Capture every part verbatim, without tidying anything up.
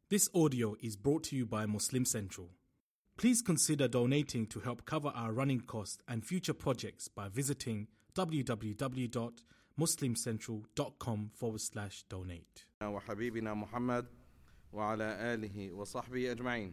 This audio is brought to you by Muslim Central. Please consider donating to help cover our running costs and future projects by visiting www.muslimcentral.com forward slash donate. وحبيبنا محمد وعلى آله وصحبه أجمعين.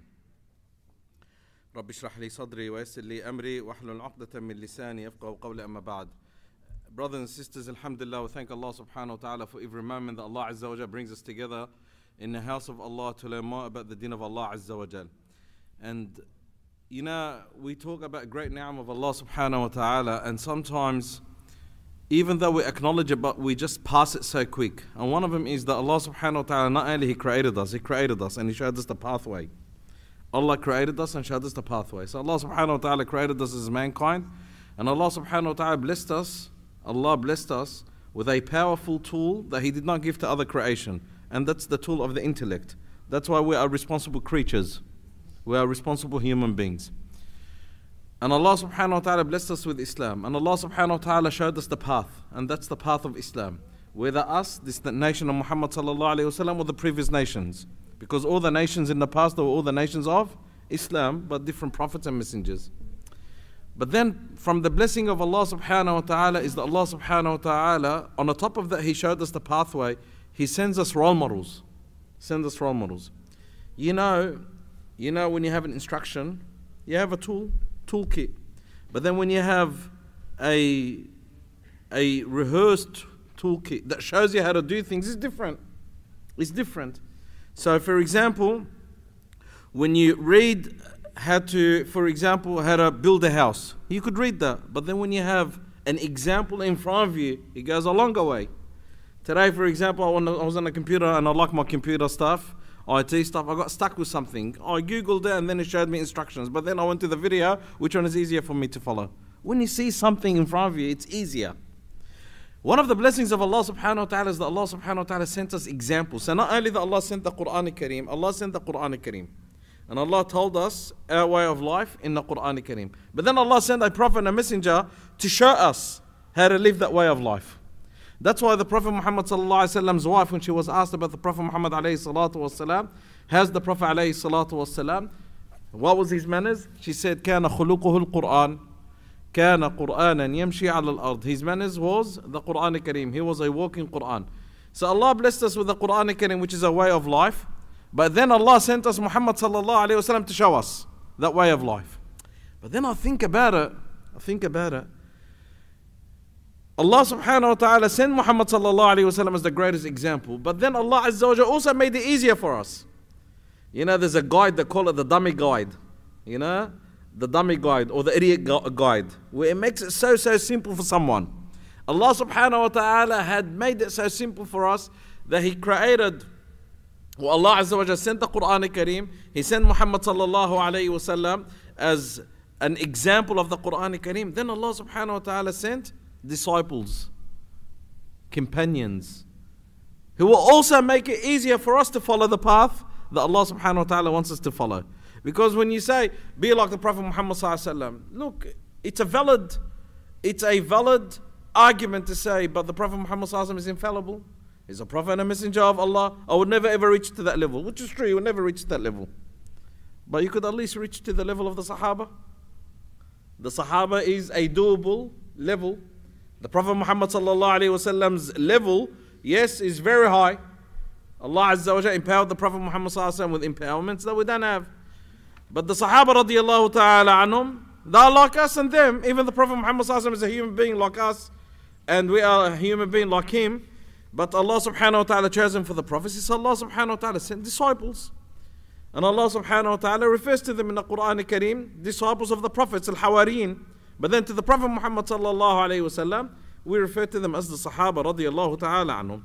رب اشرح لي صدري ويسر لي أمري واحلل عقدة من لساني يفقهوا قولي أما بعد. Brothers and sisters, alhamdulillah, we thank Allah subhanahu wa ta'ala for every moment that Allah Azza wa Jal brings us together in the house of Allah to learn more about the deen of Allah Azza wa Jal. And you know, we talk about great ni'am of Allah subhanahu wa ta'ala, and sometimes even though we acknowledge it, but we just pass it so quick. And one of them is that Allah subhanahu wa ta'ala, not only He created us, He created us and He showed us the pathway. Allah created us and showed us the pathway. So Allah subhanahu wa ta'ala created us as mankind, and Allah subhanahu wa ta'ala blessed us, Allah blessed us with a powerful tool that He did not give to other creation. And that's the tool of the intellect. That's why we are responsible creatures. We are responsible human beings. And Allah subhanahu wa ta'ala blessed us with Islam. And Allah subhanahu wa ta'ala showed us the path. And that's the path of Islam. Whether us, this nation of Muhammad sallallahu alayhi wa sallam, or the previous nations. Because all the nations in the past, they were all the nations of Islam, but different prophets and messengers. But then from the blessing of Allah subhanahu wa ta'ala is that Allah subhanahu wa ta'ala, on the top of that, He showed us the pathway. He sends us role models. Sends us role models. You know, you know when you have an instruction, you have a tool, toolkit. But then when you have a, a rehearsed toolkit that shows you how to do things, it's different. It's different. So for example, when you read how to, for example, how to build a house, you could read that. But then when you have an example in front of you, it goes a longer way. Today, for example, I was on a computer and I like my computer stuff, I T stuff. I got stuck with something. I Googled it and then it showed me instructions. But then I went to the video, which one is easier for me to follow? When you see something in front of you, it's easier. One of the blessings of Allah subhanahu wa ta'ala is that Allah subhanahu wa ta'ala sent us examples. So not only that Allah sent the Quran al-Kareem, Allah sent the Quran al-Kareem. And Allah told us our way of life in the Quran al-Kareem. But then Allah sent a prophet and a messenger to show us how to live that way of life. That's why the Prophet Muhammad sallallahu alaihi wasallam's wife, when she was asked about the Prophet Muhammad alayhi salatu wasalam, how's the Prophet alayhi salatu wasalam, what was his manners? She said, كان خلقه القرآن كان قرآنا يمشي على الأرض. His manners was the Quran al-Kareem. He was a walking Quran. So Allah blessed us with the Quran al-Kareem, which is a way of life. But then Allah sent us Muhammad sallallahu alayhi wasallam to show us that way of life. But then I think about it, I think about it. Allah subhanahu wa ta'ala sent Muhammad sallallahu alayhi wa sallam as the greatest example. But then Allah Azza wa Jalla also made it easier for us. You know, there's a guide, they call it the dummy guide. You know, the dummy guide or the idiot guide, where it makes it so, so simple for someone. Allah subhanahu wa ta'ala had made it so simple for us that He created, well, Allah Azza wa Jalla sent the Quran al-Kareem. He sent Muhammad sallallahu alayhi wa sallam as an example of the Quran al-Kareem. Then Allah subhanahu wa ta'ala sent disciples, companions, who will also make it easier for us to follow the path that Allah subhanahu wa ta'ala wants us to follow. Because when you say, be like the Prophet Muhammad sallallahu alaihi wasallam, look, it's a valid, it's a valid argument to say, but the Prophet Muhammad sallallahu alaihi wasallam is infallible. He's a prophet and a messenger of Allah. I would never ever reach to that level, which is true, you would never reach to that level. But you could at least reach to the level of the Sahaba. The Sahaba is a doable level. The Prophet Muhammad sallallahu alaihi wasallam's level, yes, is very high. Allah Azza wa Jalla empowered the Prophet Muhammad sallallahu alaihi wasallam with empowerments that we don't have. But the Sahaba radiallahu ta'ala anhum, they are like us and them. Even the Prophet Muhammad sallallahu alaihi wasallam is a human being like us, and we are a human being like him. But Allah subhanahu wa ta'ala chose him for the prophecy. So Allah subhanahu wa ta'ala sent disciples. And Allah subhanahu wa ta'ala refers to them in the Quran al-Kareem, disciples of the prophets, al-Hawariyeen. But then to the Prophet Muhammad sallallahu alayhi wa sallam, we refer to them as the Sahaba radiyallahu ta'ala anhum.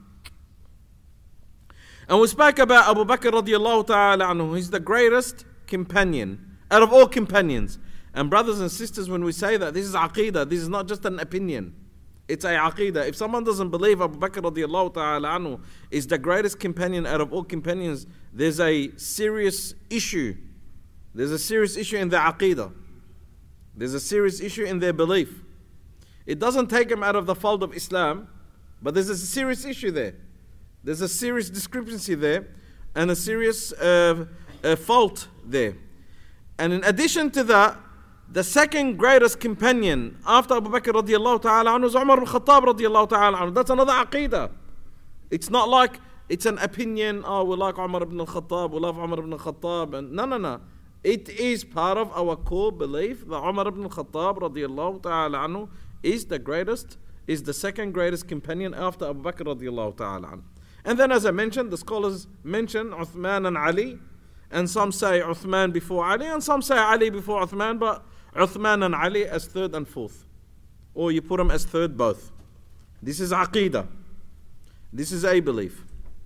And we spoke about Abu Bakr radiyallahu ta'ala anhu. He's the greatest companion out of all companions. And brothers and sisters, when we say that, this is aqeedah. This is not just an opinion. It's a aqeedah. If someone doesn't believe Abu Bakr radiyallahu ta'ala anhu is the greatest companion out of all companions, there's a serious issue. There's a serious issue in the aqeedah. There's a serious issue in their belief. It doesn't take them out of the fold of Islam, but there's a serious issue there. There's a serious discrepancy there and a serious uh, uh, fault there. And in addition to that, the second greatest companion after Abu Bakr radiallahu ta'ala anhu is Umar ibn Khattab radiallahu ta'ala anhu. That's another aqeedah. It's not like it's an opinion, oh, we like Umar ibn Khattab, we love Umar ibn Khattab. And no, no, no. It is part of our core belief that Umar ibn Khattab radiallahu ta'ala anhu is the greatest, is the second greatest companion after Abu Bakr radiallahu ta'ala anhu. And then as I mentioned, the scholars mention Uthman and Ali. And some say Uthman before Ali, and some say Ali before Uthman, but Uthman and Ali as third and fourth. Or you put them as third both. This is aqeedah. This is a belief.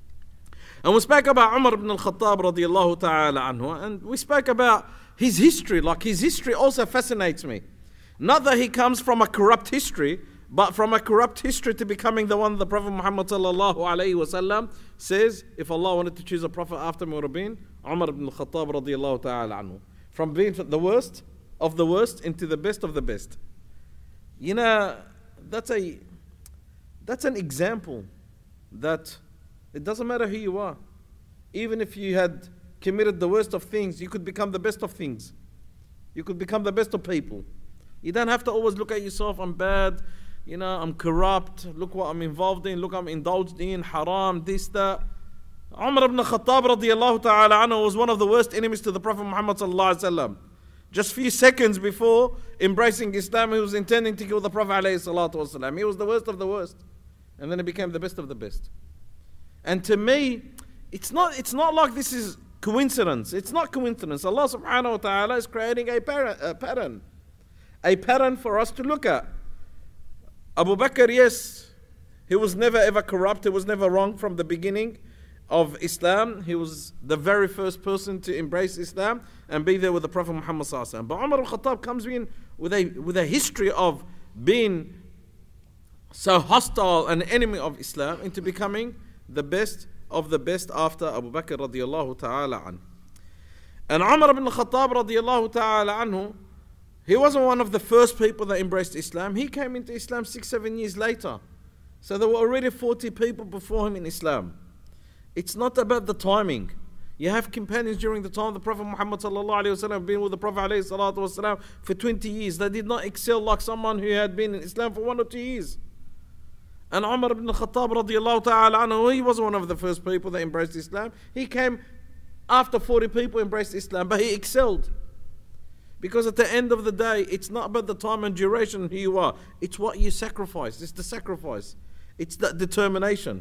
And we spoke about Umar ibn al-Khattab radiallahu ta'ala anhu, and we spoke about his history. Like his history also fascinates me. Not that he comes from a corrupt history, but from a corrupt history to becoming the one the Prophet Muhammad sallallahu alayhi wasallam says, if Allah wanted to choose a prophet after me, would have been Umar ibn al-Khattab radiallahu ta'ala anhu. From being the worst of the worst into the best of the best. You know, that's a that's an example that it doesn't matter who you are. Even if you had committed the worst of things, you could become the best of things. You could become the best of people. You don't have to always look at yourself, I'm bad, you know, I'm corrupt, look what I'm involved in, look I'm indulged in, haram, this, that. Umar ibn Khattab radiallahu ta'ala anhu was one of the worst enemies to the Prophet Muhammad sallallahu alaihi wasallam. Just few seconds before embracing Islam, he was intending to kill the Prophet alayhi salatu wasalam. He was the worst of the worst. And then he became the best of the best. And to me, it's not, it's not like this is coincidence. It's not coincidence. Allah subhanahu wa ta'ala is creating a pattern, a pattern. A pattern for us to look at. Abu Bakr, yes, he was never ever corrupt. He was never wrong from the beginning of Islam. He was the very first person to embrace Islam and be there with the Prophet Muhammad sallallahu alaihi wasallam. But Umar al-Khattab comes in with a with a history of being so hostile and enemy of Islam into becoming the best of the best after Abu Bakr radiallahu ta'ala anhu. And Umar ibn al-Khattab radiallahu ta'ala anhu, he wasn't one of the first people that embraced Islam. He came into Islam six, seven years later. So there were already forty people before him in Islam. It's not about the timing. You have companions during the time of the Prophet Muhammad sallallahu alaihi wasallam been with the Prophet alayhi salatu wasallam for twenty years. They did not excel like someone who had been in Islam for one or two years. And Umar ibn al-Khattab radiallahu ta'ala anhu, he was one of the first people that embraced Islam. He came after forty people embraced Islam, but he excelled. Because at the end of the day, it's not about the time and duration who you are. It's what you sacrifice. It's the sacrifice. It's the determination.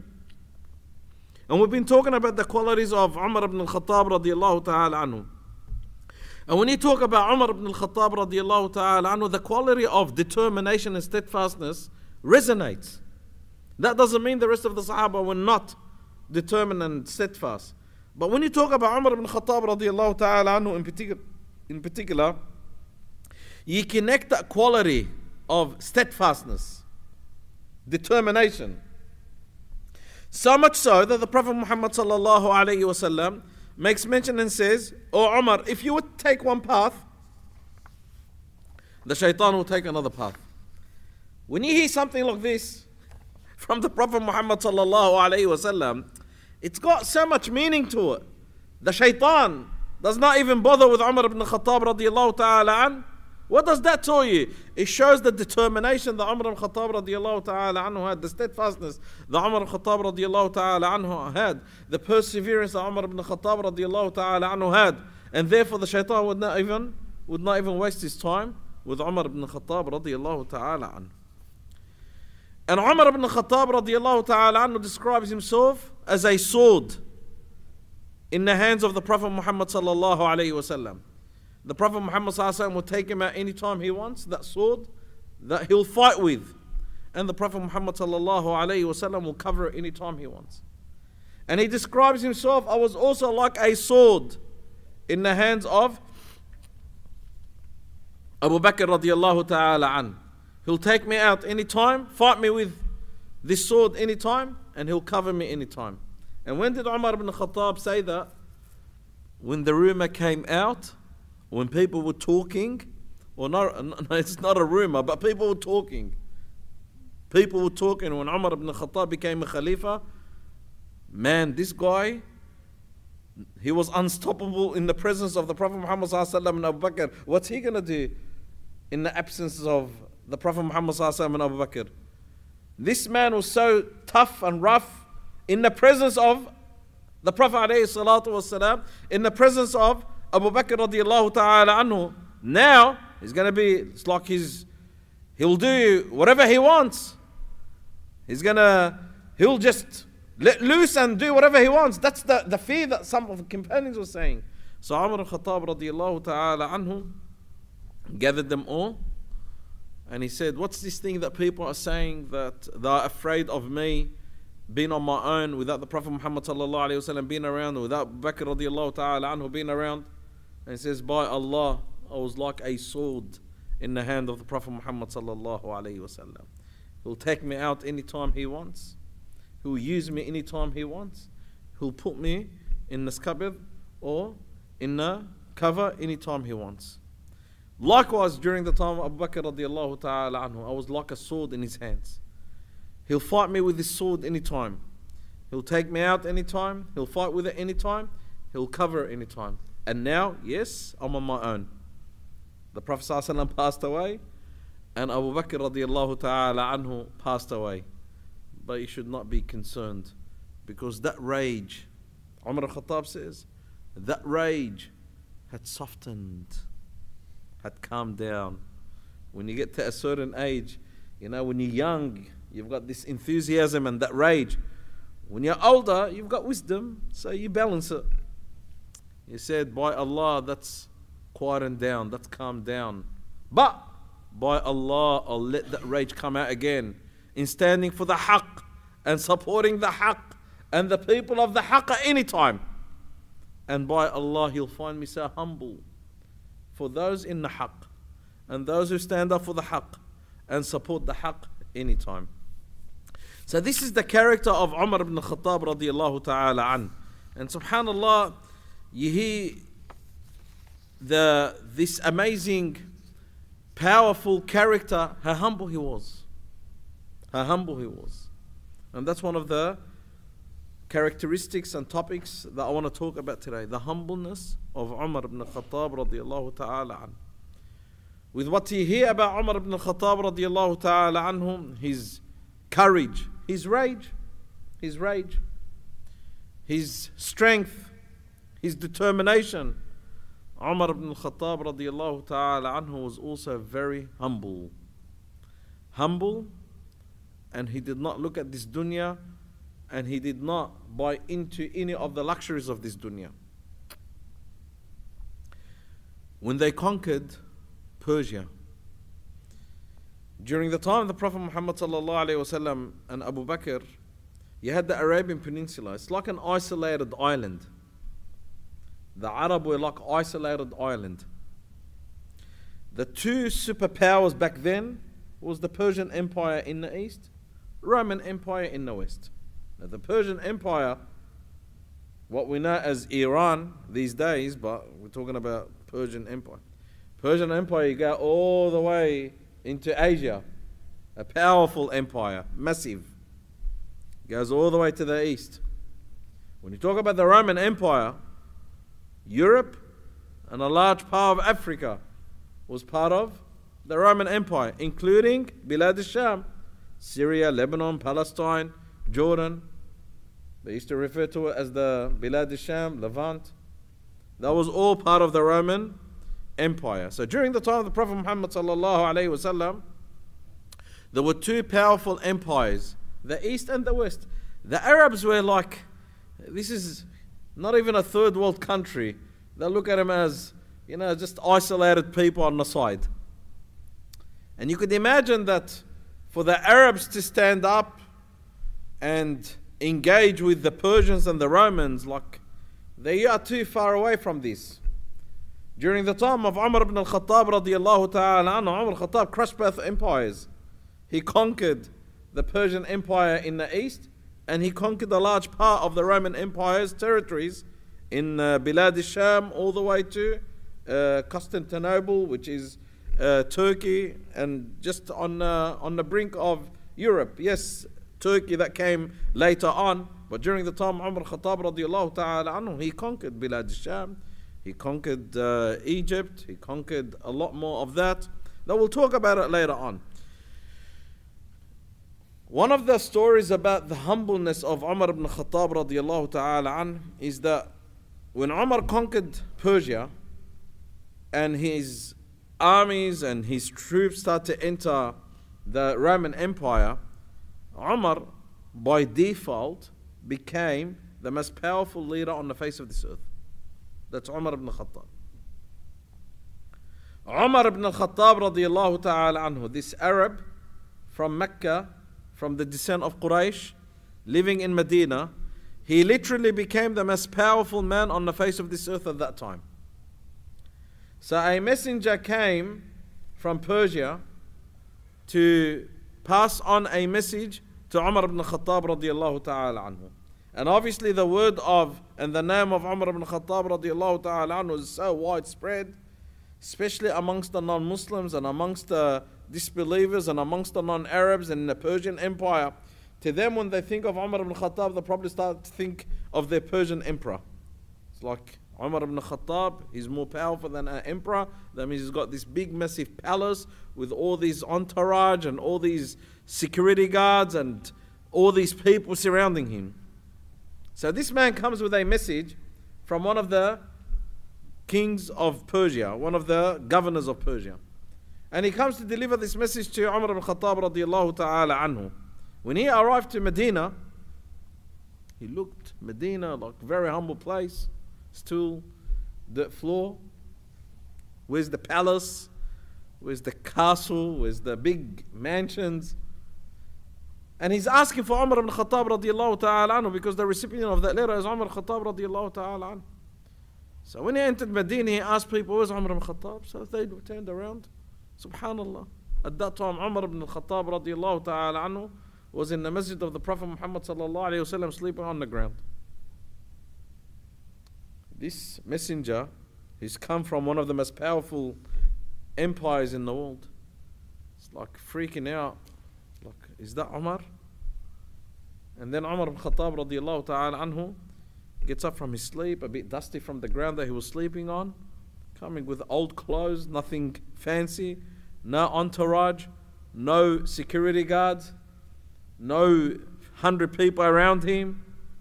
And we've been talking about the qualities of Umar ibn al-Khattab radiallahu ta'ala anhu. And when you talk about Umar ibn al-Khattab radiallahu ta'ala anhu, the quality of determination and steadfastness resonates. That doesn't mean the rest of the Sahaba were not determined and steadfast. But when you talk about Umar ibn al-Khattab radiallahu ta'ala anhu in particular, in particular, you connect that quality of steadfastness, determination. So much so that the Prophet Muhammad sallallahu alayhi wasallam makes mention and says, "O Umar, if you would take one path, the shaitan will take another path." When you hear something like this from the Prophet Muhammad sallallahu alayhi wasallam, it's got so much meaning to it. The shaitan does not even bother with Umar ibn Khattab radiallahu ta'ala an. What does that tell you? It shows the determination that Umar ibn Khattab radiallahu ta'ala anhu had, the steadfastness that Umar ibn Khattab radiallahu ta'ala anhu had, the perseverance that Umar ibn Khattab radiallahu ta'ala anhu had, and therefore the shaitan would not even would not even waste his time with Umar ibn Khattab radiallahu ta'ala anhu. And Umar ibn Khattab radiallahu ta'ala anhu describes himself as a sword in the hands of the Prophet Muhammad sallallahu alayhi wasallam. The Prophet Muhammad sallallahu alayhi wasallam will take him out any time he wants, that sword that he'll fight with. And the Prophet Muhammad sallallahu alayhi wasallam will cover it any time he wants. And he describes himself, I was also like a sword in the hands of Abu Bakr radiallahu ta'ala an. He'll take me out any time, fight me with this sword any time, and he'll cover me any time. And when did Umar ibn Khattab say that? When the rumor came out, when people were talking, or not, it's not a rumor, but people were talking. People were talking when Umar ibn Khattab became a Khalifa. Man, this guy, He was unstoppable in the presence of the Prophet Muhammad sallallahu alaihi wasallam and Abu Bakr. What's he going to do in the absence of the Prophet Muhammad sallallahu alaihi wasallam and Abu Bakr? This man was so tough and rough in the presence of the Prophet alayhi salatu wasalam, in the presence of Abu Bakr radiallahu ta'ala anhu. Now, he's going to be, it's like he's, he'll do whatever he wants. He's going to, he'll just let loose and do whatever he wants. That's the, the fear that some of the companions were saying. So Umar al-Khattab radiallahu ta'ala anhu gathered them all. And he said, what's this thing that people are saying that they're afraid of me being on my own without the Prophet Muhammad sallallahu alayhi wa sallam being around, without Abu Bakr radiallahu ta'ala anhu being around? And he says, by Allah, I was like a sword in the hand of the Prophet Muhammad sallallahu alayhi wa sallam. He'll take me out anytime he wants. He'll use me anytime he wants. He'll put me in the cupboard or in the cover anytime he wants. Likewise, during the time of Abu Bakr radiallahu ta'ala anhu, I was like a sword in his hands. He'll fight me with his sword anytime. He'll take me out anytime. He'll fight with it anytime. He'll cover it anytime. And now, yes, I'm on my own. The Prophet sallallahu alaihi wasallam passed away, and Abu Bakr radiallahu ta'ala anhu passed away. But you should not be concerned, because that rage, Umar al-Khattab says, that rage had softened, had calmed down. When you get to a certain age, you know, when you're young, you've got this enthusiasm and that rage. When you're older, you've got wisdom, so you balance it. He said, by Allah, that's quietened down, that's calmed down. But by Allah, I'll let that rage come out again in standing for the haqq and supporting the haqq and the people of the haqq at any time. And by Allah, He'll find me so humble for those in the haqq and those who stand up for the haqq and support the haqq anytime. So this is the character of Umar ibn Khattab radiallahu ta'ala an. And subhanallah, you hear the, this amazing, powerful character, how humble he was. How humble he was. And that's one of the characteristics and topics that I want to talk about today. The humbleness of Umar ibn Khattab radiallahu ta'ala an. With what you hear about Umar ibn Khattab radiallahu ta'ala anhum, his courage, his rage, his rage, his strength, his determination. Umar ibn Khattab radiallahu ta'ala anhu was also very humble. Humble, and he did not look at this dunya, and he did not buy into any of the luxuries of this dunya. When they conquered Persia, during the time of the Prophet Muhammad sallallahu alaihi wasallam and Abu Bakr, you had the Arabian Peninsula. It's like an isolated island. The Arab were like isolated island. The two superpowers back then was the Persian Empire in the east, Roman Empire in the west. Now the Persian Empire, what we know as Iran these days, but we're talking about Persian Empire. Persian Empire, you go all the way into Asia, a powerful empire, massive. Goes all the way to the east. When you talk about the Roman Empire, Europe and a large part of Africa was part of the Roman Empire, including Bilad al-Sham, Syria, Lebanon, Palestine, Jordan. They used to refer to it as the Bilad al-Sham, Levant. That was all part of the Roman Empire. So during the time of the Prophet Muhammad sallallahu alaihi wasallam, there were two powerful empires, the East and the West. The Arabs were like, this is not even a third world country. They look at them as, you know, just isolated people on the side. And you could imagine that for the Arabs to stand up and engage with the Persians and the Romans, like, they are too far away from this. During the time of Umar ibn al-Khattab radiallahu ta'ala anhu, Umar al-Khattab crushed both empires. He conquered the Persian Empire in the east, and he conquered a large part of the Roman Empire's territories in uh, Bilad al-Sham all the way to uh, Constantinople, which is uh, Turkey, and just on, uh, on the brink of Europe. Yes, Turkey that came later on, But during the time of Umar al-Khattab radiallahu ta'ala anhu, he conquered Bilad al-Sham, he conquered uh, Egypt, he conquered a lot more of that. Now we'll talk about it later on. One of the stories about the humbleness of Umar ibn Khattab radiallahu ta'ala anhu is that when Umar conquered Persia and his armies and his troops started to enter the Roman Empire, Umar by default became the most powerful leader on the face of this earth. That's Umar ibn Khattab. Umar ibn Khattab radiallahu ta'ala anhu, this Arab from Mecca, from the descent of Quraysh, living in Medina, he literally became the most powerful man on the face of this earth at that time. So a messenger came from Persia to pass on a message to Umar ibn Khattab radiallahu ta'ala anhu. And obviously the word of and the name of Umar ibn Khattab radiallahu ta'ala anhu is so widespread, especially amongst the non-Muslims and amongst the disbelievers and amongst the non-Arabs in the Persian Empire. To them, when they think of Umar ibn Khattab, they probably start to think of their Persian emperor. It's like Umar ibn Khattab, he's more powerful than an emperor. That means he's got this big massive palace with all these entourage and all these security guards and all these people surrounding him. So this man comes with a message from one of the kings of Persia, one of the governors of Persia. And he comes to deliver this message to Umar ibn Khattab radiallahu ta'ala anhu. When he arrived to Medina, he looked Medina like a very humble place. Stool, dirt floor. Where's the palace? Where's the castle? Where's the big mansions? And he's asking for Umar ibn Khattab radiallahu ta'ala anhu because the recipient of that letter is Umar ibn Khattab radiallahu ta'ala anhu. So when he entered Medina, he asked people, where's Umar ibn Khattab? So they turned around. Subhanallah. At that time, Umar ibn Khattab radiallahu ta'ala anhu was in the masjid of the Prophet Muhammad sallallahu alayhi wa sallam, sleeping on the ground. This messenger, he's come from one of the most powerful empires in the world. It's like freaking out. Like, is that Umar? And then Umar ibn Khattab radiallahu ta'ala anhu gets up from his sleep, a bit dusty from the ground that he was sleeping on, coming with old clothes, nothing fancy, no entourage, no security guards, no hundred people around him.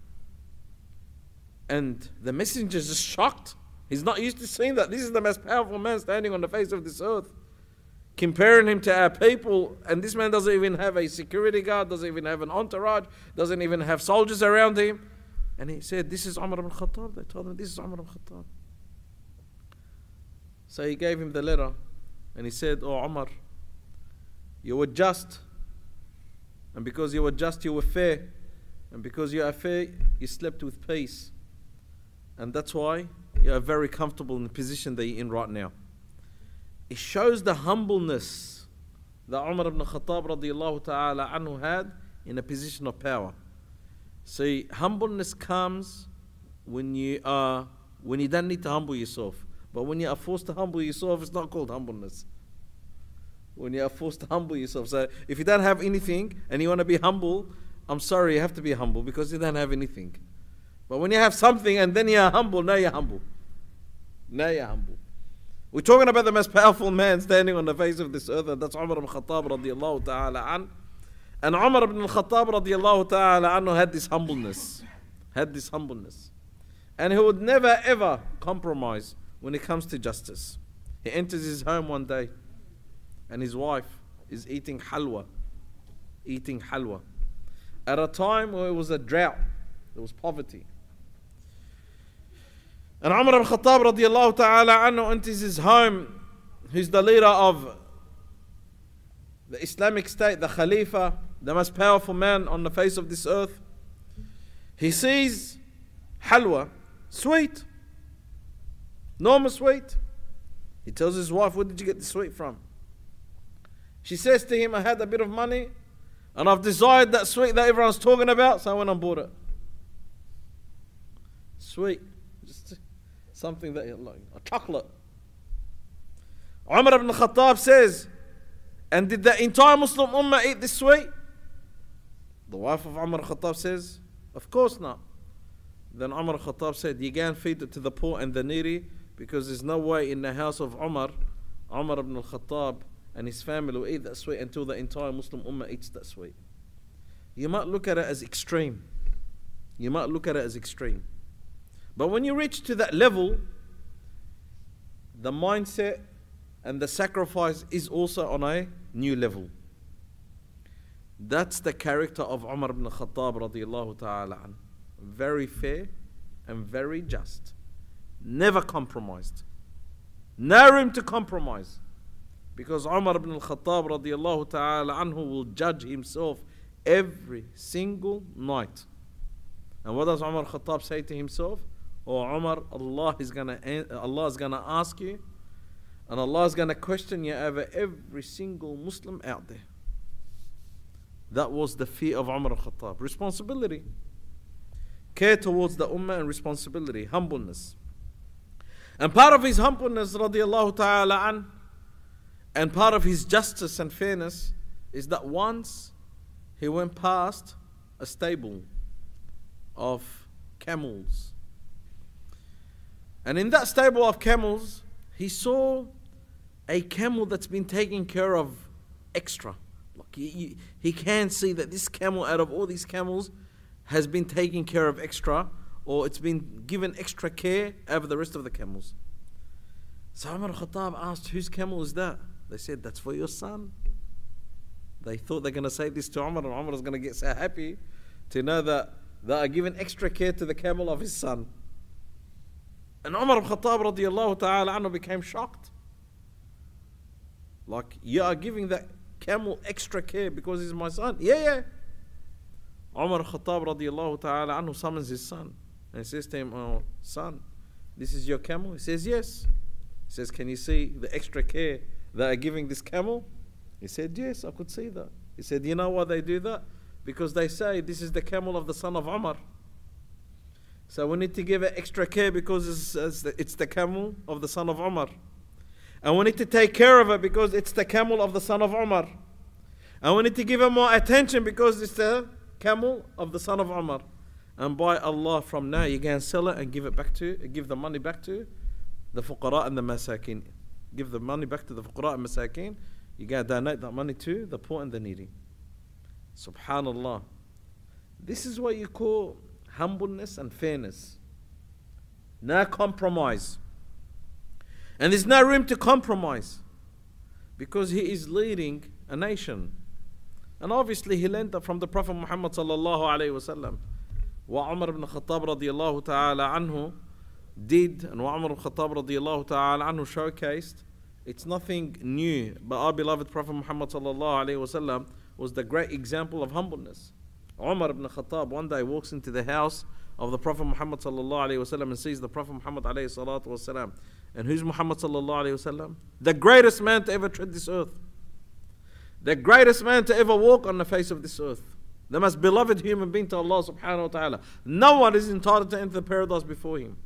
And the messenger is just shocked. He's not used to seeing that. This is the most powerful man standing on the face of this earth. Comparing him to our people, and this man doesn't even have a security guard, doesn't even have an entourage, doesn't even have soldiers around him. And he said, this is Umar ibn Khattab. They told him, this is Umar ibn Khattab. So he gave him the letter, and he said, oh Umar, you were just, and because you were just, you were fair, and because you are fair, you slept with peace. And that's why you are very comfortable in the position that you're in right now. It shows the humbleness that Umar ibn Khattab radiallahu ta'ala anhu had in a position of power. See, humbleness comes when you are when you don't need to humble yourself. But when you are forced to humble yourself, it's not called humbleness. When you are forced to humble yourself. So if you don't have anything and you want to be humble, I'm sorry, you have to be humble because you don't have anything. But when you have something and then you are humble, now you're humble. Now you're humble. We're talking about the most powerful man standing on the face of this earth, and that's Umar ibn Khattab radiallahu ta'ala an. And Umar ibn Khattab radiallahu ta'ala anhu had this humbleness. Had this humbleness. And he would never ever compromise when it comes to justice. He enters his home one day and his wife is eating halwa. Eating halwa. At a time where it was a drought, there was poverty. And Umar ibn Khattab radiallahu ta'ala anhu enters his home. He's the leader of the Islamic State, the Khalifa, the most powerful man on the face of this earth. He sees halwa, sweet, normal sweet. He tells his wife, where did you get the sweet from? She says to him, I had a bit of money and I've desired that sweet that everyone's talking about, so I went and bought it. Sweet. Just something that, like a chocolate. Umar ibn Khattab says, and did the entire Muslim Ummah eat this sweet? The wife of Umar ibn Khattab says, Of course not. Then Umar al-Khattab said, you can't feed it to the poor and the needy, because there's no way in the house of Umar, Umar ibn al-Khattab and his family will eat that sweet until the entire Muslim Ummah eats that sweet. You might look at it as extreme. You might look at it as extreme. But when you reach to that level, the mindset and the sacrifice is also on a new level. That's the character of Umar ibn al-Khattab radiyallahu ta'ala an. Very fair and very just. Never compromised. No room to compromise. Because Umar ibn al-Khattab radiyallahu ta'ala anhu will judge himself every single night. And what does Umar al-Khattab say to himself? Oh Umar, Allah is gonna Allah is gonna ask you, and Allah is gonna question you over every single Muslim out there. That was the fear of Umar al-Khattab. Responsibility. Care towards the ummah and responsibility. Humbleness. And part of his humbleness radiyallahu ta'ala an, and part of his justice and fairness is that once he went past a stable of camels. And in that stable of camels, he saw a camel that's been taken care of extra. Like he, he can see that this camel, out of all these camels, has been taken care of extra, or it's been given extra care over the rest of the camels. So Umar al-Khattab asked, whose camel is that? They said, that's for your son. They thought they're going to say this to Umar, and Umar is going to get so happy to know that they are giving extra care to the camel of his son. And Umar al-Khattab radiyallahu ta'ala anhu became shocked. Like, you are giving that camel extra care because he's my son? Yeah, yeah. Umar al-Khattab radiyallahu ta'ala anhu summons his son. And he says to him, oh, son, this is your camel? He says, yes. He says, can you see the extra care they are giving this camel? He said, yes, I could see that. He said, you know why they do that? Because they say this is the camel of the son of Umar. So we need to give it extra care because it's, it's, the, it's the camel of the son of Umar. And we need to take care of it because it's the camel of the son of Umar. And we need to give it more attention because it's the camel of the son of Umar. And by Allah, from now you can sell it and give it back to, give the money back to the fuqara and the masakin. Give the money back to the fuqara and masakin. You can donate that money to the poor and the needy. Subhanallah. This is what you call humbleness and fairness. No compromise. And there's no room to compromise because he is leading a nation. And obviously he learned that from the Prophet Muhammad sallallahu alayhi wa sallam. What Umar ibn Khattab radiyallahu ta'ala anhu did, and what Umar ibn Khattab radiyallahu ta'ala anhu showcased, it's nothing new. But our beloved Prophet Muhammad sallallahu alayhi wa sallam was the great example of humbleness. Umar ibn Khattab one day walks into the house of the Prophet Muhammad sallallahu alayhi wa sallam and sees the Prophet Muhammad alayhi salatu wa sallam. And who's Muhammad sallallahu alayhi wa sallam? The greatest man to ever tread this earth. The greatest man to ever walk on the face of this earth. The most beloved human being to Allah subhanahu wa ta'ala. No one is entitled to enter the paradise before him.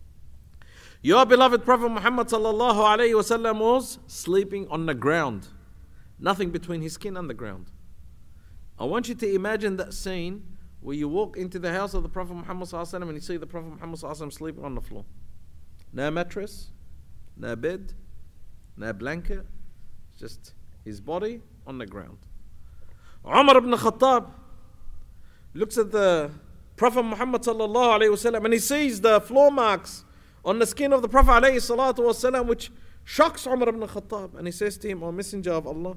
Your beloved Prophet Muhammad sallallahu alayhi wa sallam was sleeping on the ground. Nothing between his skin and the ground. I want you to imagine that scene where you walk into the house of the Prophet Muhammad sallallahu alayhi wa sallam and you see the Prophet Muhammad sallallahu alayhi wa sallam sleeping on the floor. No mattress, no bed, no blanket, just his body on the ground. Umar ibn Khattab looks at the Prophet Muhammad sallallahu alayhi wa sallam and he sees the floor marks on the skin of the Prophet alayhi salatu wa sallam, which shocks Umar ibn Khattab. And he says to him, O Messenger of Allah,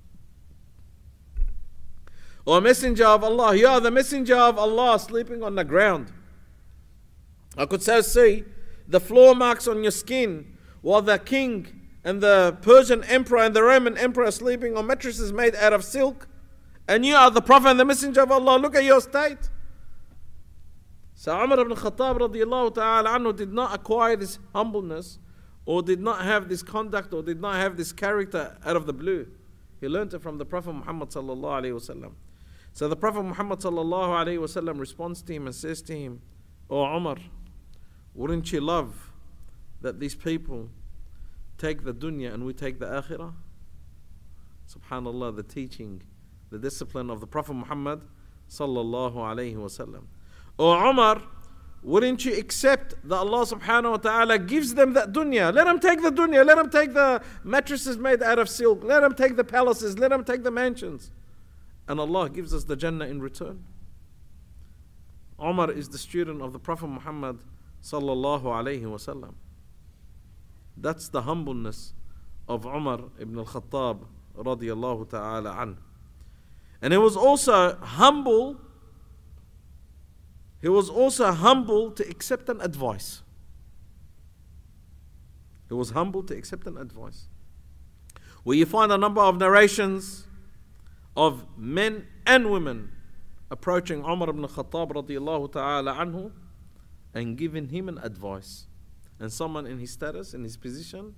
O Messenger of Allah, you are the Messenger of Allah sleeping on the ground. I could so see the floor marks on your skin while the king and the Persian emperor and the Roman emperor are sleeping on mattresses made out of silk. And you are the Prophet and the Messenger of Allah. Look at your state. So Umar ibn Khattab radiyallahu ta'ala anhu did not acquire this humbleness or did not have this conduct or did not have this character out of the blue. He learned it from the Prophet Muhammad sallallahu alayhi wa sallam. So the Prophet Muhammad sallallahu alayhi wa sallam responds to him and says to him, O Umar, wouldn't you love that these people take the dunya and we take the akhirah? Subhanallah, the teaching, the discipline of the Prophet Muhammad sallallahu alayhi wa sallam. Or Umar, wouldn't you accept that Allah subhanahu wa ta'ala gives them that dunya? Let them take the dunya, let them take the mattresses made out of silk, let them take the palaces, let them take the mansions. And Allah gives us the Jannah in return. Umar is the student of the Prophet Muhammad sallallahu alayhi wasallam. That's the humbleness of Umar ibn al-Khattab radiyallahu ta'ala an. And he was also humble He was also humble to accept an advice. He was humble to accept an advice. Where you find a number of narrations of men and women approaching Umar ibn Khattab radiallahu ta'ala anhu and giving him an advice. And someone in his status, in his position,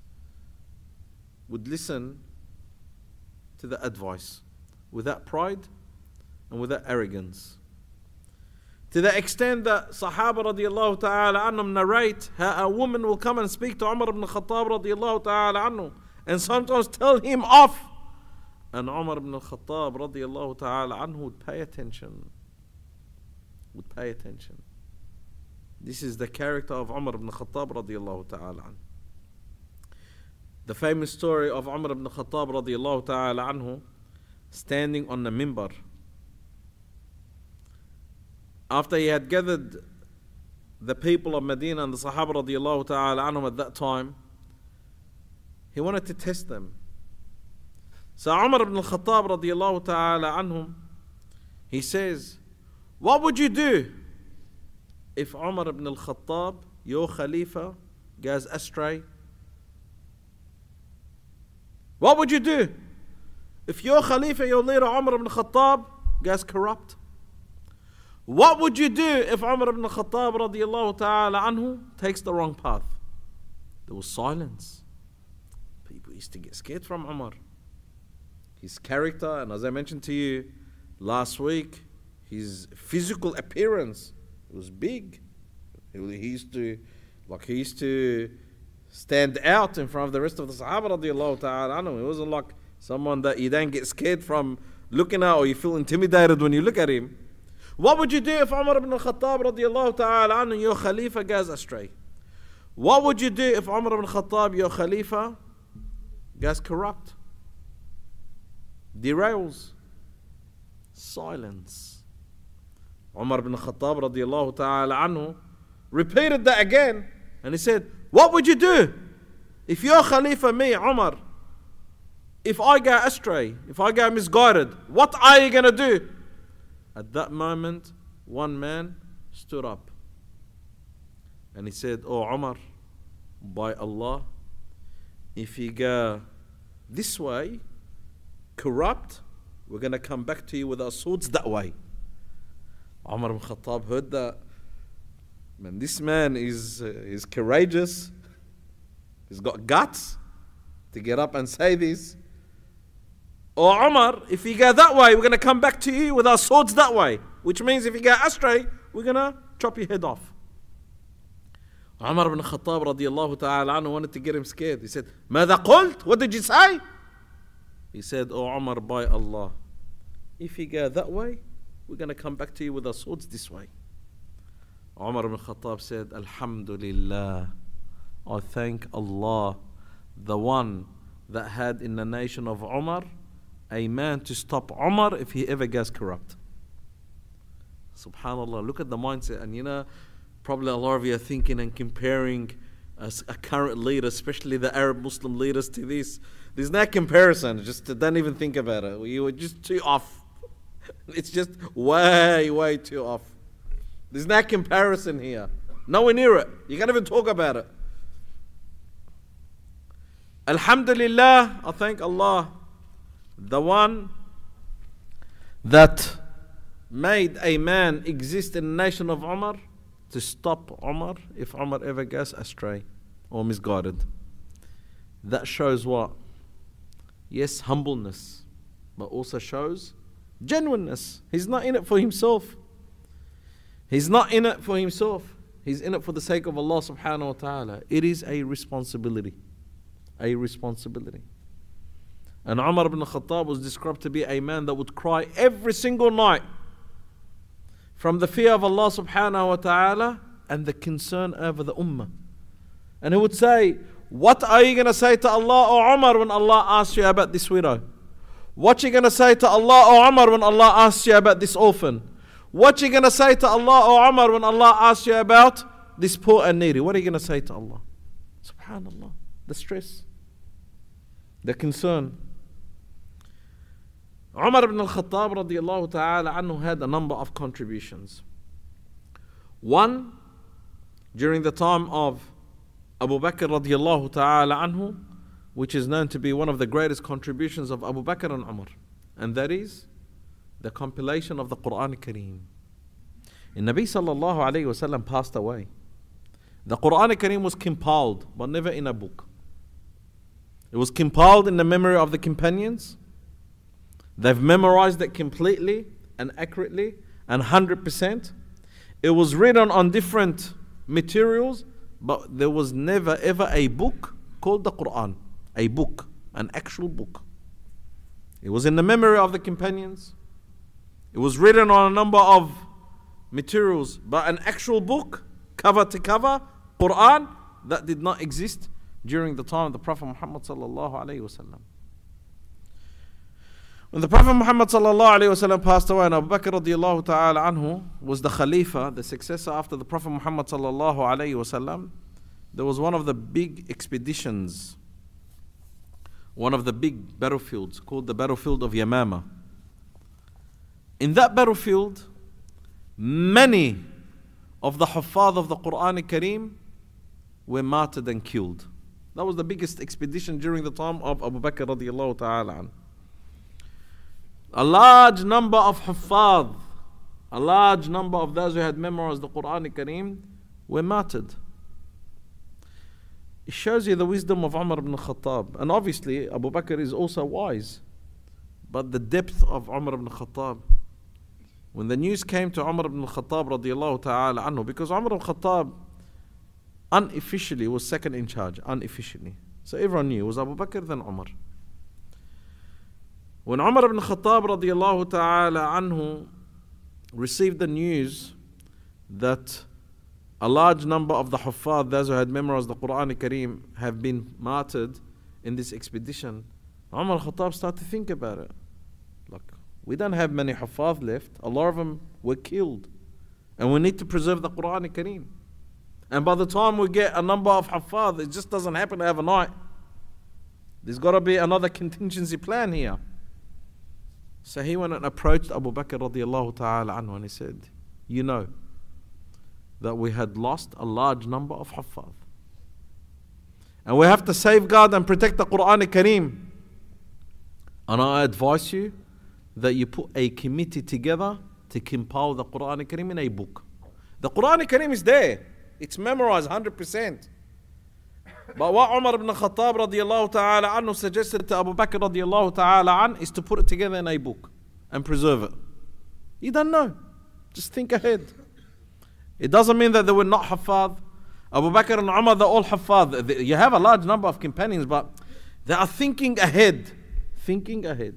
would listen to the advice without pride and without arrogance. To the extent that Sahaba radiallahu ta'ala anhum narrate how a woman will come and speak to Umar ibn Khattab radiallahu ta'ala anhu and sometimes tell him off. And Umar ibn Khattab radiallahu ta'ala anhu would pay attention. Would pay attention. This is the character of Umar ibn Khattab radiallahu ta'ala anhu. The famous story of Umar ibn Khattab radiallahu ta'ala anhu standing on the minbar. After he had gathered the people of Medina and the Sahaba radiallahu ta'ala anhum at that time, he wanted to test them. So Umar ibn al-Khattab radiallahu ta'ala anhum, he says, what would you do if Umar ibn al-Khattab, your Khalifa, goes astray? What would you do if your Khalifa, your leader Umar ibn al-Khattab, goes corrupt? What would you do if Umar ibn al-Khattab radiallahu ta'ala anhu takes the wrong path? There was silence. People used to get scared from Umar. His character, and as I mentioned to you last week, his physical appearance was big. He used to, like he used to stand out in front of the rest of the Sahaba radiallahu ta'ala anhu. He wasn't like someone that you don't get scared from looking at or you feel intimidated when you look at him. What would you do if Umar ibn al-Khattab radiallahu ta'ala anhu, your Khalifa, goes astray? What would you do if Umar ibn al-Khattab, your Khalifa, goes corrupt? Derails? Silence. Umar ibn al-Khattab radiallahu ta'ala anhu repeated that again and he said, what would you do if your Khalifa, me, Umar, if I go astray, if I go misguided, what are you going to do? At that moment, one man stood up and he said, oh Umar, by Allah, if you go this way, corrupt, we're going to come back to you with our swords that way. Umar ibn Khattab heard that. Man, this man is, uh, is courageous. He's got guts to get up and say this. Or Umar, if you go that way, we're going to come back to you with our swords that way. Which means if you go astray, we're going to chop your head off. Umar ibn Khattab radiallahu ta'ala anhu wanted to get him scared. He said, ماذا قلت? What did you say? He said, oh Umar, by Allah, if you go that way, we're going to come back to you with our swords this way. Umar ibn Khattab said, Alhamdulillah, I thank Allah, the one that had in the nation of Umar a man to stop Umar if he ever goes corrupt. Subhanallah, look at the mindset. And you know, probably a lot of you are thinking and comparing a, a current leader, especially the Arab Muslim leaders, to this. There's no comparison. Just don't even think about it. You were just too off. It's just way, way too off. There's no comparison here. Nowhere near it. You can't even talk about it. Alhamdulillah, I thank Allah, the one that made a man exist in the nation of Umar to stop Umar if Umar ever goes astray or misguided. That shows what? Yes, humbleness, but also shows genuineness. He's not in it for himself. He's not in it for himself. He's in it for the sake of Allah subhanahu wa ta'ala. It is a responsibility. A responsibility. And Umar ibn Khattab was described to be a man that would cry every single night from the fear of Allah subhanahu wa ta'ala and the concern over the ummah. And he would say, what are you going to say to Allah or Umar when Allah asks you about this widow? What are you going to say to Allah or Umar when Allah asks you about this orphan? What are you going to say to Allah or Umar when Allah asks you about this poor and needy? What are you going to say to Allah? Subhanallah. The stress, the concern. Umar ibn al-Khattab radiallahu ta'ala anhu had a number of contributions. One, during the time of Abu Bakr radiallahu ta'ala anhu, which is known to be one of the greatest contributions of Abu Bakr and Umar, and that is the compilation of the Quran Kareem. And Nabi sallallahu alayhi wa sallam passed away. The Quran Kareem was compiled, but never in a book. It was compiled in the memory of the companions. They've memorized it completely and accurately and one hundred percent. It was written on different materials, but there was never ever a book called the Quran. A book, an actual book. It was in the memory of the companions. It was written on a number of materials, but an actual book, cover to cover, Quran, that did not exist during the time of the Prophet Muhammad sallallahu alaihi wasallam. When the Prophet Muhammad sallallahu alaihi wasallam passed away, and Abu Bakr radiallahu ta'ala anhu was the Khalifa, the successor after the Prophet Muhammad sallallahu alaihi wasallam, there was one of the big expeditions, one of the big battlefields called the battlefield of Yamama. In that battlefield, many of the Huffaz of the Quran Kareem were martyred and killed. That was the biggest expedition during the time of Abu Bakr radiallahu ta'ala anhu. A large number of Huffaz, a large number of those who had memorized the Quran Kareem were martyred. It shows you the wisdom of Umar ibn Khattab. And obviously Abu Bakr is also wise. But the depth of Umar ibn Khattab, when the news came to Umar ibn Khattab radiallahu ta'ala anhu, because Umar ibn Khattab unofficially was second in charge, unofficially. So everyone knew it was Abu Bakr, then Umar. When Umar ibn Khattab radiallahu ta'ala anhu received the news that a large number of the Huffaz, those who had memorized the Quran Kareem, have been martyred in this expedition, Umar al-Khattab started to think about it. Like, we don't have many Huffaz left. A lot of them were killed. And we need to preserve the Quran Kareem. And by the time we get a number of Huffaz, it just doesn't happen overnight. There's got to be another contingency plan here. So he went and approached Abu Bakr radiallahu ta'ala anhu and he said, you know that we had lost a large number of Huffaz. And we have to safeguard and protect the Quran Kareem. And I advise you that you put a committee together to compile the Quran Kareem in a book. The Quran Kareem is there. It's memorized one hundred percent. But what Umar ibn Khattab radiallahu ta'ala anhu suggested to Abu Bakr radiallahu ta'ala an is to put it together in a book and preserve it. You don't know. Just think ahead. It doesn't mean that they were not Huffaz. Abu Bakr and Umar, they're all Huffaz. You have a large number of companions, but they are thinking ahead. Thinking ahead.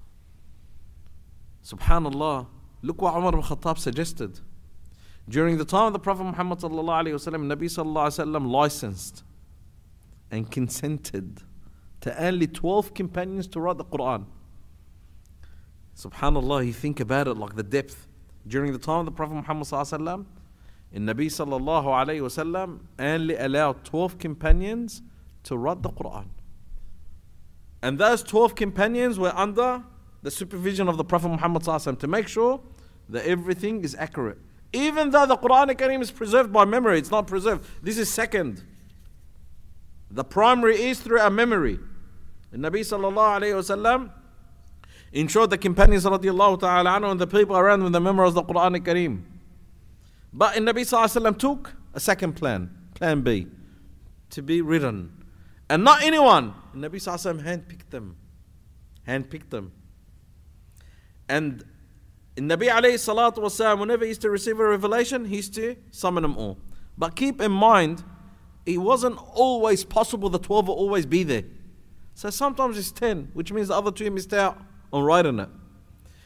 Subhanallah. Look what Umar ibn Khattab suggested. During the time of the Prophet Muhammad sallallahu alayhi wa sallam, Nabi sallallahu alayhi wa sallam licensed and consented to only twelve companions to write the Quran. Subhanallah, you think about it, like the depth. During the time of the Prophet Muhammad sallallahu alayhi wa sallam, and Nabi sallallahu alayhi wa sallam only allowed twelve companions to write the Quran. And those twelve companions were under the supervision of the Prophet Muhammad sallallahu alayhi wa sallam to make sure that everything is accurate. Even though the Quran Kareem is preserved by memory, it's not preserved. This is second. The primary is through our memory. And Nabi sallallahu alayhi wa sallam ensured the companions radiallahu ta'ala anhu and the people around them the memory of the Quran Kareem. But in Nabi sallallahu alayhi wa sallam took a second plan, plan B, to be written. And not anyone. And Nabi sallallahu alayhi wa sallam handpicked them. Handpicked them. And in Nabi alayhi salatu wasalam, whenever he used to receive a revelation, he used to summon them all. But keep in mind, it wasn't always possible the twelve will always be there. So sometimes it's ten, which means the other two missed out on writing it.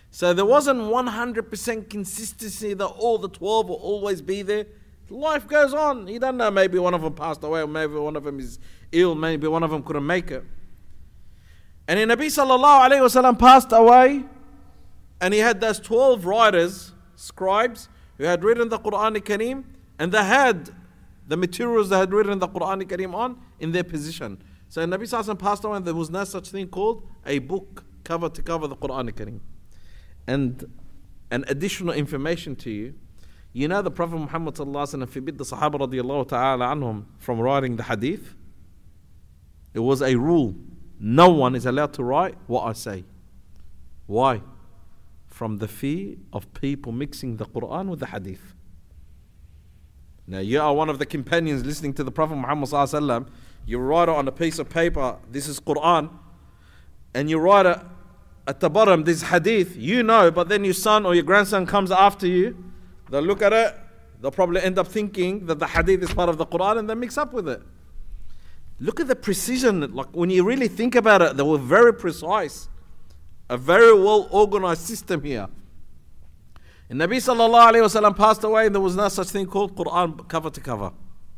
So there wasn't one hundred percent consistency that all the twelve will always be there. Life goes on. You don't know, maybe one of them passed away, or maybe one of them is ill, maybe one of them couldn't make it. And the Nabi sallallahu alayhi wasallam passed away, and he had those twelve writers, scribes, who had written the Quran al-Kareem, and they had the materials they had written the Quran al-Kareem on in their position. So Nabi sallallahu alayhi wasallam passed away, and there was no such thing called a book cover to cover the Quran al-Kareem. And an additional information to you, you know the Prophet Muhammad sallallahu alaihi wasallam forbid the Sahaba radiallahu ta'ala anhum from writing the hadith. It was a rule. No one is allowed to write what I say. Why? From the fear of people mixing the Quran with the hadith. Now you are one of the companions listening to the Prophet Muhammad sallallahu alaihi wasallam. You write it on a piece of paper, this is Quran, and you write it at the bottom, this hadith, you know, but then your son or your grandson comes after you, they'll look at it, they'll probably end up thinking that the hadith is part of the Quran and they mix up with it. Look at the precision, like when you really think about it, they were very precise. A very well organized system here. And Nabi sallallahu alayhi wa sallam passed away, and there was no such thing called Quran cover to cover.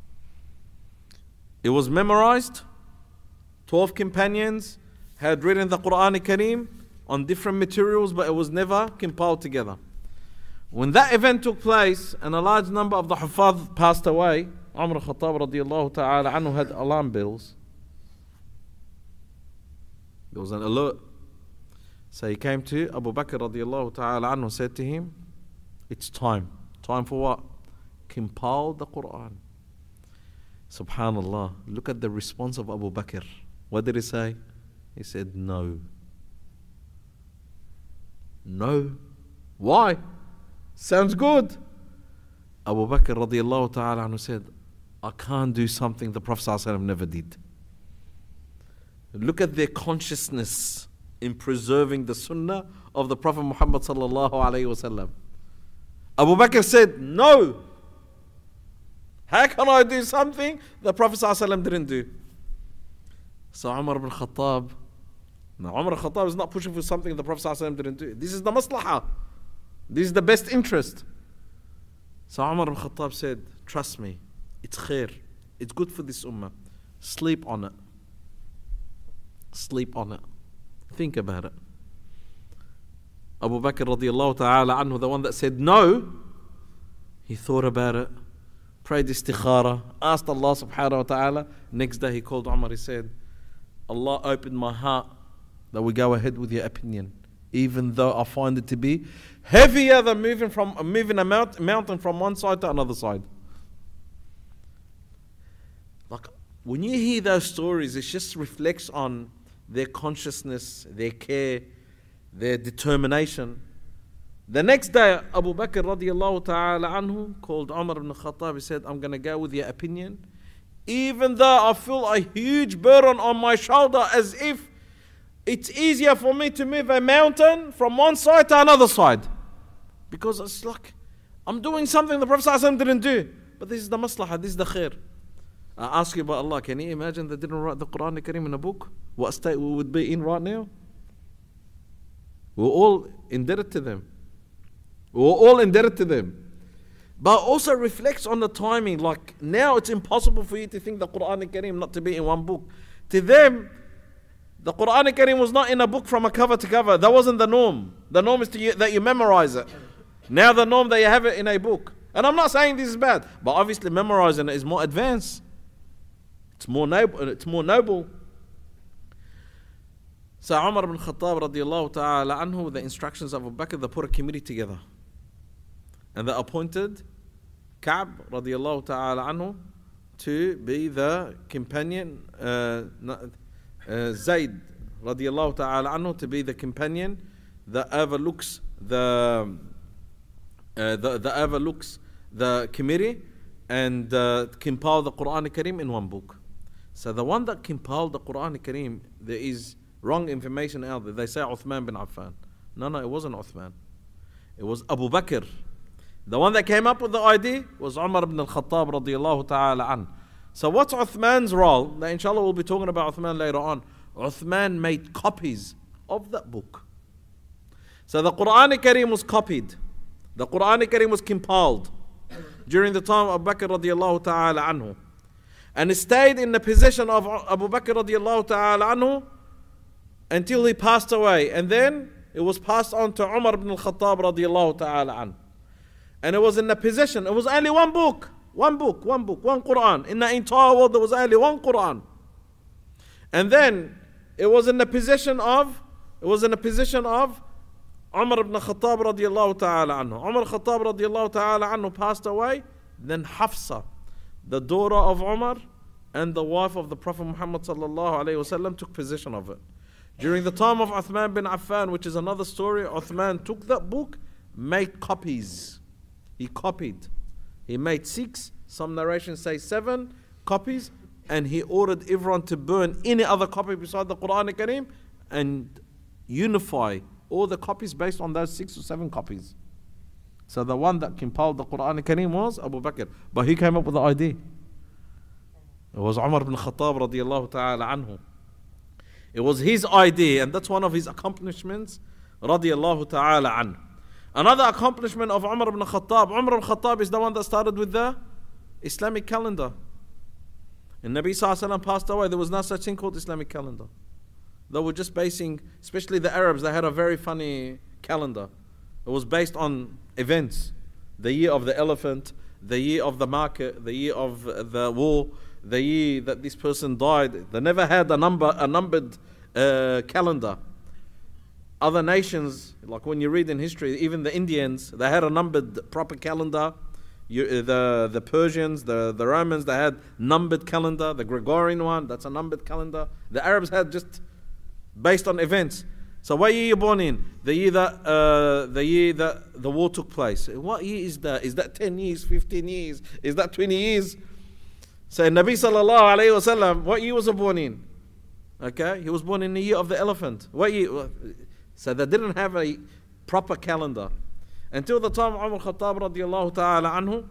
It was memorized. Twelve companions had written the Quran al-Kareem on different materials, but it was never compiled together. When that event took place and a large number of the Hufaz passed away, Umar al-Khattab radiallahu ta'ala anhu had alarm bells. There was an alert. So he came to Abu Bakr radiallahu ta'ala anhu and said to him, it's time. Time for what? Compile the Quran. Subhanallah. Look at the response of Abu Bakr. What did he say? He said, no. No. Why? Sounds good. Abu Bakr radiallahu ta'ala anhu said, I can't do something the Prophet sallallahu alaihi wasallam never did. Look at their consciousness in preserving the sunnah of the Prophet Muhammad sallallahu alaihi wasallam. Abu Bakr said, no. How can I do something the Prophet sallallahu alaihi wasallam didn't do? So Umar ibn Khattab, now Umar ibn Khattab is not pushing for something the Prophet sallallahu alaihi wasallam didn't do. This is the maslahah. This is the best interest. So Umar ibn Khattab said, trust me, it's khair. It's good for this ummah. Sleep on it. Sleep on it. Think about it. Abu Bakr radiallahu ta'ala anhu, the one that said no, he thought about it, prayed istikhara, asked Allah subhanahu wa ta'ala. Next day he called Umar, he said, Allah opened my heart that we go ahead with your opinion, even though I find it to be heavier than moving from moving a mount, mountain from one side to another side. Like when you hear those stories, it just reflects on their consciousness, their care, their determination. The next day, Abu Bakr radiallahu ta'ala anhu called Umar ibn Khattab. He said, I'm going to go with your opinion, even though I feel a huge burden on my shoulder, as if it's easier for me to move a mountain from one side to another side. Because it's like, I'm doing something the Prophet ﷺ didn't do. But this is the maslahah, this is the khair. I ask you about Allah, can you imagine they didn't write the Quran al-Kareem in a book? What state we would be in right now? We're all indebted to them. We're all indebted to them. But also reflects on the timing. Like now it's impossible for you to think the Quran al-Kareem not to be in one book. To them, the Quran al-Kareem was not in a book from a cover to cover. That wasn't the norm. The norm is to you, that you memorize it. Now the norm that you have it in a book. And I'm not saying this is bad, but obviously memorizing it is more advanced. It's more noble. It's more noble. So Umar ibn Khattab radiallahu ta'ala anhu, with the instructions of Abu Bakr, they put a committee together. And they appointed Ka'b radiallahu ta'ala anhu to be the companion, uh, uh, Zayd radiallahu ta'ala anhu to be the companion that overlooks the, uh, the, that overlooks the committee and uh, compile the Quran al-Kareem in one book. So the one that compiled the Quran al-Kareem, there is wrong information out there. They say Uthman bin Affan. No, no, it wasn't Uthman. It was Abu Bakr. The one that came up with the idea was Umar ibn al-Khattab radiyallahu ta'ala an. So what's Uthman's role? Now inshallah we'll be talking about Uthman later on. Uthman made copies of that book. So the Quran Kareem was copied. The Quran Kareem was compiled during the time of Abu Bakr radiallahu ta'ala anhu. And it stayed in the possession of Abu Bakr radiallahu ta'ala anhu until he passed away. And then it was passed on to Umar ibn al-Khattab radiallahu ta'ala anhu. And it was in the possession. It was only one book. One book, one book, one Quran. In the entire world there was only one Quran. And then it was in the possession of, it was in the position of Umar ibn Khattab radiallahu ta'ala anhu. Umar Khattab radiallahu ta'ala anhu passed away. Then Hafsa, the daughter of Umar and the wife of the Prophet Muhammad sallallahu alayhi wasallam, took possession of it. During the time of Uthman bin Affan, which is another story, Uthman took that book, made copies. He copied. He made six, some narrations say seven copies, and he ordered everyone to burn any other copy beside the Quran Kareem and unify all the copies based on those six or seven copies. So the one that compiled the Quran Kareem was Abu Bakr. But he came up with the idea. It was Umar ibn Khattab radiallahu ta'ala anhu. It was his idea, and that's one of his accomplishments radiallahu ta'ala anhu. Another accomplishment of Umar ibn Khattab, Umar ibn Khattab is the one that started with the Islamic calendar. And Nabi sallallahu alaihi wasallam passed away, there was no such thing called Islamic calendar. They were just basing, especially the Arabs, they had a very funny calendar. It was based on events. The year of the elephant, the year of the market, the year of the war, the year that this person died. They never had a number, a numbered uh, calendar. Other nations, like when you read in history, even the Indians, they had a numbered proper calendar. You, the the Persians, the, the Romans, they had numbered calendar. The Gregorian one, that's a numbered calendar. The Arabs had just based on events. So what year you born in? The year that uh, the year that the war took place. What year is that? Is that ten years, fifteen years? Is that twenty years? So Nabi sallallahu alayhi wasallam, what year was he born in? Okay, he was born in the year of the elephant. What year? So they didn't have a proper calendar until the time of Umar Khattab radiallahu ta'ala anhu,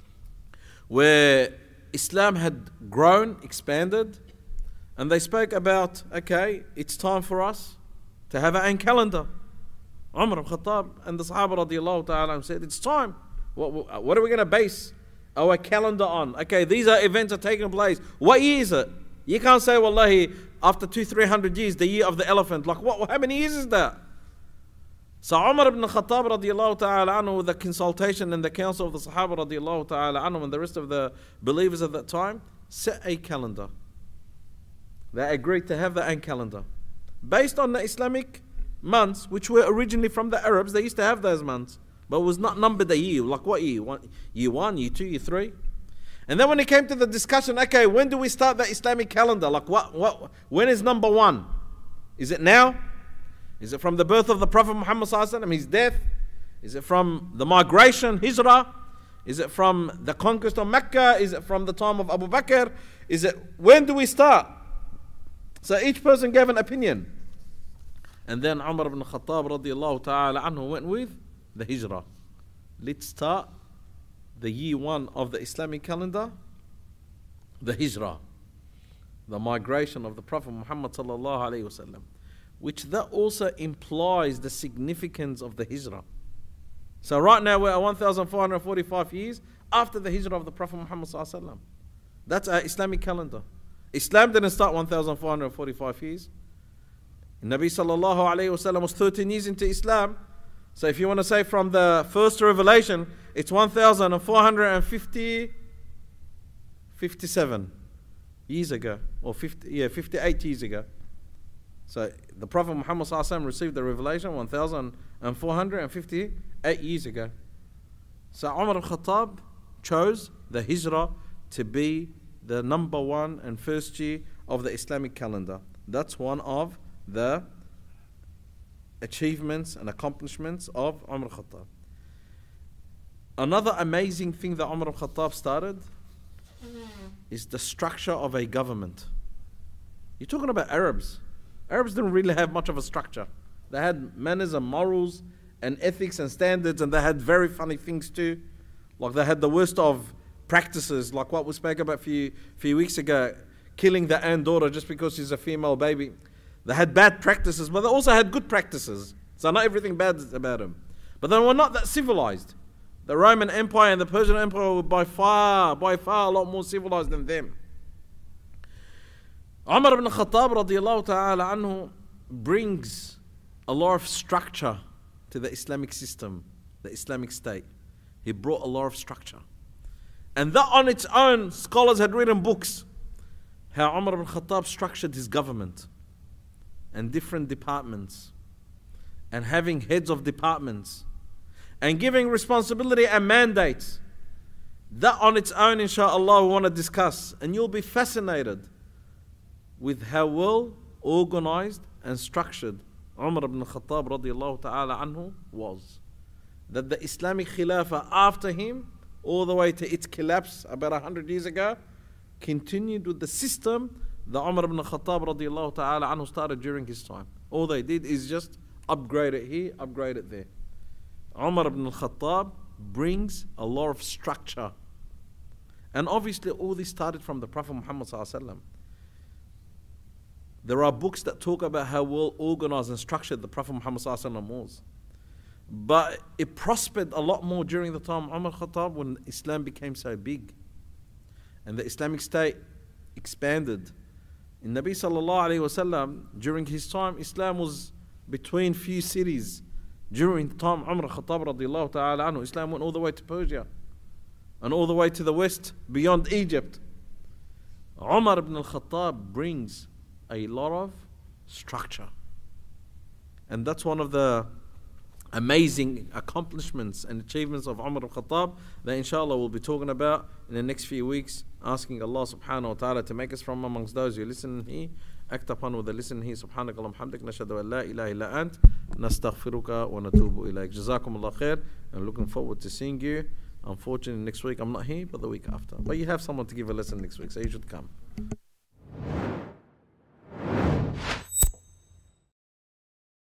where Islam had grown, expanded, and they spoke about, okay, it's time for us to have our own calendar. Umar ibn Khattab and the Sahaba radiallahu ta'ala said, it's time. What, what are we going to base our calendar on? Okay, these are events are taking place. What year is it? You can't say, wallahi, after two, three hundred years, the year of the elephant. Like, what? How many years is that? So Umar ibn Khattab radiallahu ta'ala anhu, with the consultation and the council of the Sahaba radiallahu ta'ala anhu and the rest of the believers at that time, set a calendar. They agreed to have their own calendar. Based on the Islamic months, which were originally from the Arabs, they used to have those months. But it was not numbered a year. Like what year? One, year one, year two, year three? And then when it came to the discussion, okay, when do we start the Islamic calendar? Like what, what, when is number one? Is it now? Is it from the birth of the Prophet Muhammad sallallahu alaihi wasallam, his death? Is it from the migration, hijrah? Is it from the conquest of Mecca? Is it from the time of Abu Bakr? Is it, when do we start? So each person gave an opinion. And then Umar ibn Khattab radiallahu ta'ala anhu went with the hijrah. Let's start the year one of the Islamic calendar, the hijrah, the migration of the Prophet Muhammad sallallahu alayhi wasallam, which that also implies the significance of the hijrah. So right now we're at one thousand four hundred forty-five years after the hijrah of the Prophet Muhammad sallallahu alayhi wasallam. That's our Islamic calendar. Islam didn't start one thousand four hundred forty-five years. Nabi sallallahu alayhi wasallam was thirteen years into Islam. So if you want to say from the first revelation, it's one thousand four hundred fifty, fifty-seven years ago, or fifty, yeah, fifty-eight years ago. So the Prophet Muhammad sallallahu alaihi wasallam received the revelation one thousand four hundred fifty-eight years ago. So Umar al-Khattab chose the hijrah to be the number one and first year of the Islamic calendar. That's one of the achievements and accomplishments of Umar al-Khattab. Another amazing thing that Umar al-Khattab started is the structure of a government. You're talking about Arabs. Arabs didn't really have much of a structure. They had manners and morals and ethics and standards, and they had very funny things too. Like they had the worst of practices, like what we spoke about a few, few weeks ago, killing their own daughter just because she's a female baby. They had bad practices, but they also had good practices. So not everything bad is about them. But they were not that civilized. The Roman Empire and the Persian Empire were by far, by far a lot more civilized than them. Umar ibn Khattab radiallahu ta'ala anhu brings a lot of structure to the Islamic system, the Islamic state. He brought a lot of structure. And that on its own, scholars had written books how Umar ibn Khattab structured his government and different departments and having heads of departments and giving responsibility and mandates. That on its own, inshallah, we want to discuss. And you'll be fascinated with how well organized and structured Umar ibn Khattab radiallahu ta'ala anhu was. That the Islamic Khilafah after him, all the way to its collapse about a hundred years ago, continued with the system that Umar ibn Khattab radiallahu ta'ala anhu started during his time. All they did is just upgrade it here, upgrade it there. Umar ibn Khattab brings a lot of structure. And obviously all this started from the Prophet Muhammad sallallahu alaihi wasallam. There are books that talk about how well organized and structured the Prophet Muhammad sallallahu alaihi wasallam was. But it prospered a lot more during the time of Umar Khattab when Islam became so big. And the Islamic State expanded. In Nabi sallallahu alayhi wasallam, during his time, Islam was between few cities. During the time of Umar Khattab radiallahu ta'ala anhu, Islam went all the way to Persia and all the way to the west beyond Egypt. Umar ibn al-Khattab brings a lot of structure. And that's one of the amazing accomplishments and achievements of Umar al-Khattab that inshallah we'll be talking about in the next few weeks, asking Allah subhanahu wa ta'ala to make us from amongst those who listen here, act upon what they listen here. Subhanaka Allahumma hamdik, nashhadu an la ilaha illa ant, nastaghfiruka wa natubu ilayk. Jazakum Allah khair, and looking forward to seeing you. Unfortunately next week I'm not here, but the week after. But you have someone to give a lesson next week, so you should come.